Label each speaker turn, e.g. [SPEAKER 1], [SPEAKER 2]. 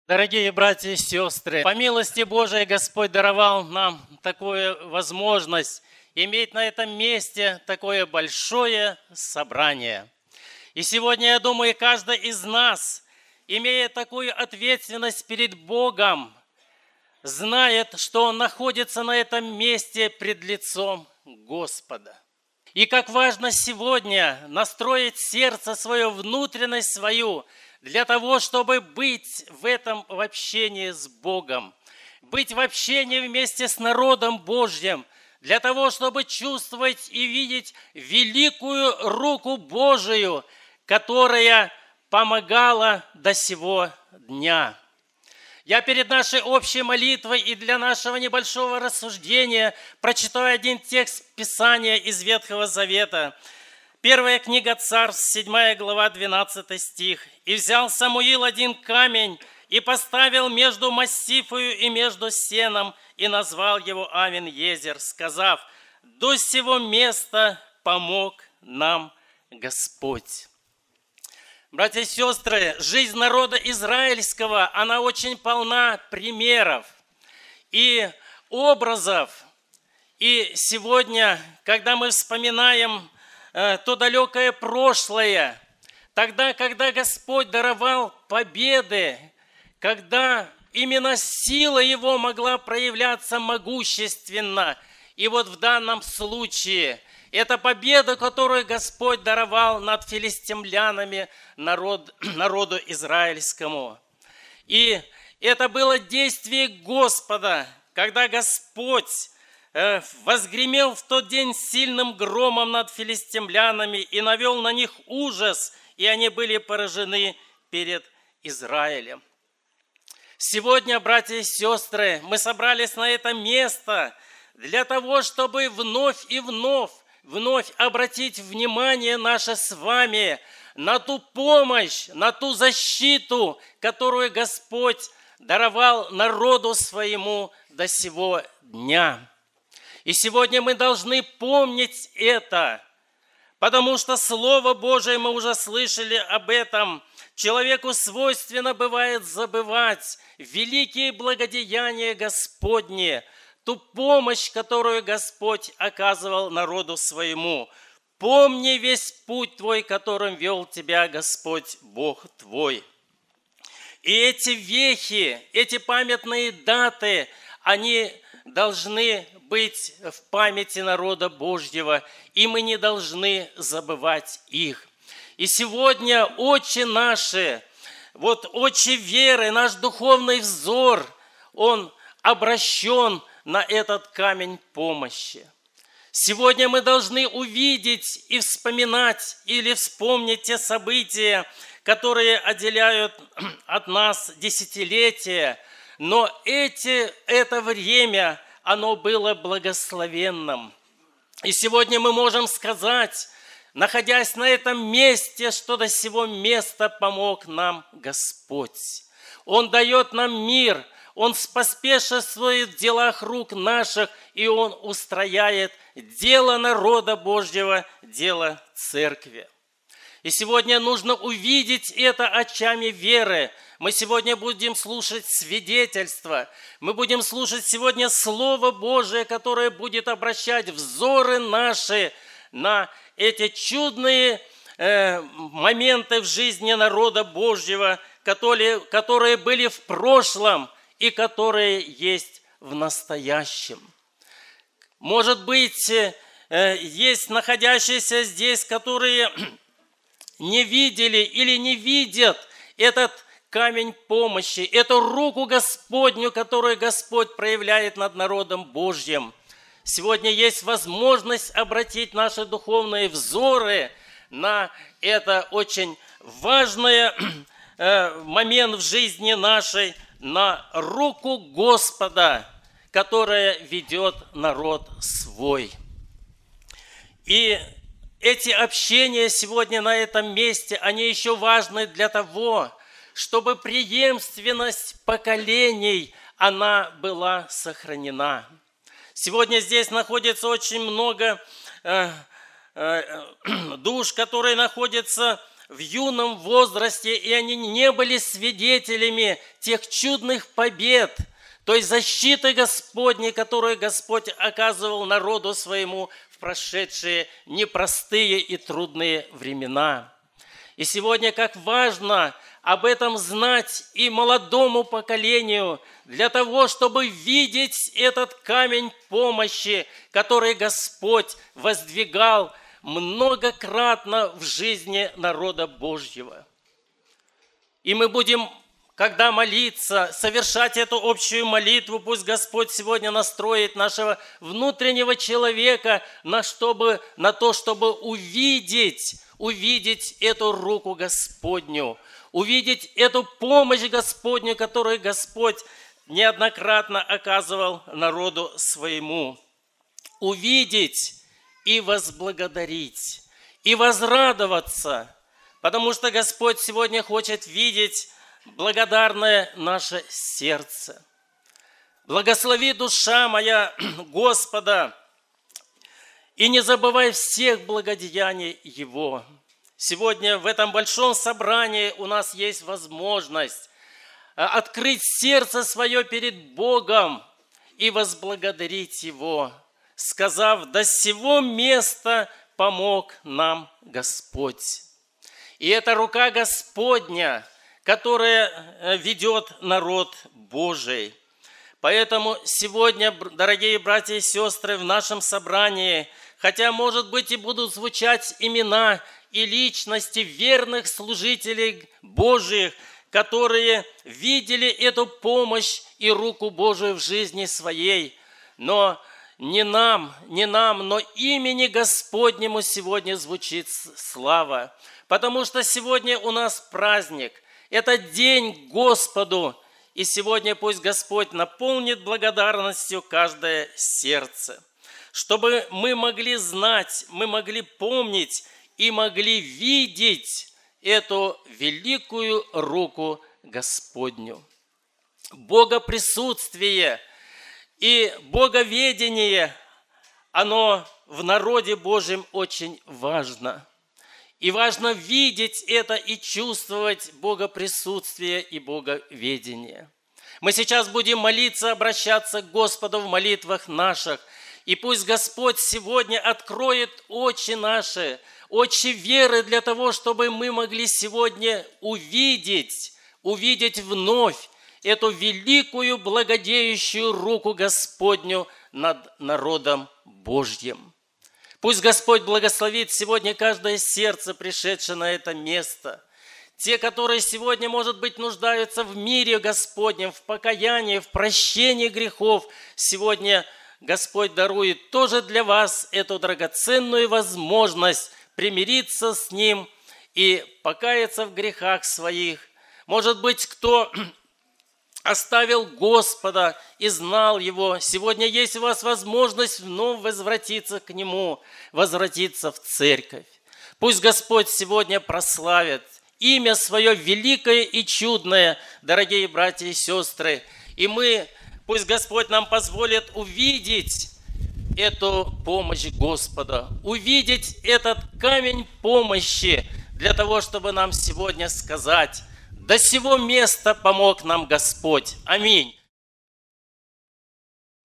[SPEAKER 1] Дорогие братья и сестры, по милости Божией Господь даровал нам такую возможность иметь на этом месте такое большое собрание. И сегодня, я думаю, каждый из нас, имея такую ответственность перед Богом, знает, что он находится на этом месте пред лицом Господа. И как важно сегодня настроить сердце свое, внутренность свою, для того, чтобы быть в этом в общении с Богом, быть в общении вместе с народом Божьим, для того, чтобы чувствовать и видеть великую руку Божию, которая помогала до сего дня. Я перед нашей общей молитвой и для нашего небольшого рассуждения прочитаю один текст Писания из Ветхого Завета. Первая книга Царств, 7 глава, 12 стих. «И взял Самуил один камень, и поставил между Массифою и между сеном, и назвал его Авен-Езер, сказав: до сего места помог нам Господь». Братья и сестры, жизнь народа израильского, она очень полна примеров и образов. И сегодня, когда мы вспоминаем то далекое прошлое, тогда, когда Господь даровал победы, когда именно сила Его могла проявляться могущественно. И вот в данном случае это победа, которую Господь даровал над филистимлянами народу израильскому. И это было действие Господа, когда Господь возгремел в тот день сильным громом над филистимлянами и навел на них ужас, и они были поражены перед Израилем. Сегодня, братья и сестры, мы собрались на это место для того, чтобы вновь и вновь обратить внимание наше с вами на ту помощь, на ту защиту, которую Господь даровал народу своему до сего дня. И сегодня мы должны помнить это, потому что Слово Божие, мы уже слышали об этом, человеку свойственно бывает забывать великие благодеяния Господни, ту помощь, которую Господь оказывал народу своему. Помни весь путь твой, которым вел тебя Господь Бог твой. И эти вехи, эти памятные даты, они должны быть в памяти народа Божьего, и мы не должны забывать их. И сегодня очи наши, очи веры, наш духовный взор, он обращен на этот камень помощи. Сегодня мы должны увидеть и вспоминать или вспомнить те события, которые отделяют от нас десятилетия, но это время, оно было благословенным. И сегодня мы можем сказать, находясь на этом месте, что до сего места помог нам Господь. Он дает нам мир, Он поспешествует в делах рук наших, и Он устрояет дело народа Божьего, дело церкви. И сегодня нужно увидеть это очами веры. Мы сегодня будем слушать свидетельства. Мы будем слушать сегодня Слово Божие, которое будет обращать взоры наши на эти чудные моменты в жизни народа Божьего, которые были в прошлом и которые есть в настоящем. Может быть, есть находящиеся здесь, которые не видели или не видят этот камень помощи, эту руку Господню, которую Господь проявляет над народом Божьим. Сегодня есть возможность обратить наши духовные взоры на это очень важный момент в жизни нашей, на руку Господа, которая ведет народ свой. И эти общения сегодня на этом месте, они еще важны для того, чтобы преемственность поколений, она была сохранена. Сегодня здесь находится очень много душ, которые находятся в юном возрасте, и они не были свидетелями тех чудных побед, той защиты Господней, которую Господь оказывал народу своему в прошедшие непростые и трудные времена. И сегодня как важно об этом знать и молодому поколению, для того, чтобы видеть этот камень помощи, который Господь воздвигал многократно в жизни народа Божьего. И мы будем, когда молиться, совершать эту общую молитву, пусть Господь сегодня настроит нашего внутреннего человека на то, чтобы увидеть эту руку Господню, увидеть эту помощь Господню, которую Господь неоднократно оказывал народу своему. Увидеть и возблагодарить, и возрадоваться, потому что Господь сегодня хочет видеть благодарное наше сердце. Благослови, душа моя, Господа, и не забывай всех благодеяний Его. Сегодня в этом большом собрании у нас есть возможность открыть сердце свое перед Богом и возблагодарить Его, сказав: «До сего места помог нам Господь». И это рука Господня, которая ведет народ Божий. Поэтому сегодня, дорогие братья и сестры, в нашем собрании, хотя, может быть, и будут звучать имена и личности верных служителей Божьих, которые видели эту помощь и руку Божию в жизни своей, но не нам, но имени Господнему сегодня звучит слава, потому что сегодня у нас праздник, это день Господу, и сегодня пусть Господь наполнит благодарностью каждое сердце, чтобы мы могли знать, мы могли помнить и могли видеть эту великую руку Господню. Богоприсутствие и боговедение, оно в народе Божьем очень важно. И важно видеть это и чувствовать богоприсутствие и боговедение. Мы сейчас будем молиться, обращаться к Господу в молитвах наших. И пусть Господь сегодня откроет очи наши, очи веры для того, чтобы мы могли сегодня увидеть вновь эту великую благодеющую руку Господню над народом Божьим. Пусть Господь благословит сегодня каждое сердце, пришедшее на это место. Те, которые сегодня, может быть, нуждаются в мире Господнем, в покаянии, в прощении грехов, сегодня Господь дарует тоже для вас эту драгоценную возможность примириться с Ним и покаяться в грехах своих. Может быть, кто оставил Господа и знал Его, сегодня есть у вас возможность вновь возвратиться к Нему, возвратиться в церковь. Пусть Господь сегодня прославит имя Свое великое и чудное, дорогие братья и сестры. И пусть Господь нам позволит увидеть эту помощь Господа, увидеть этот камень помощи для того, чтобы нам сегодня сказать: «До сего места помог нам Господь». Аминь.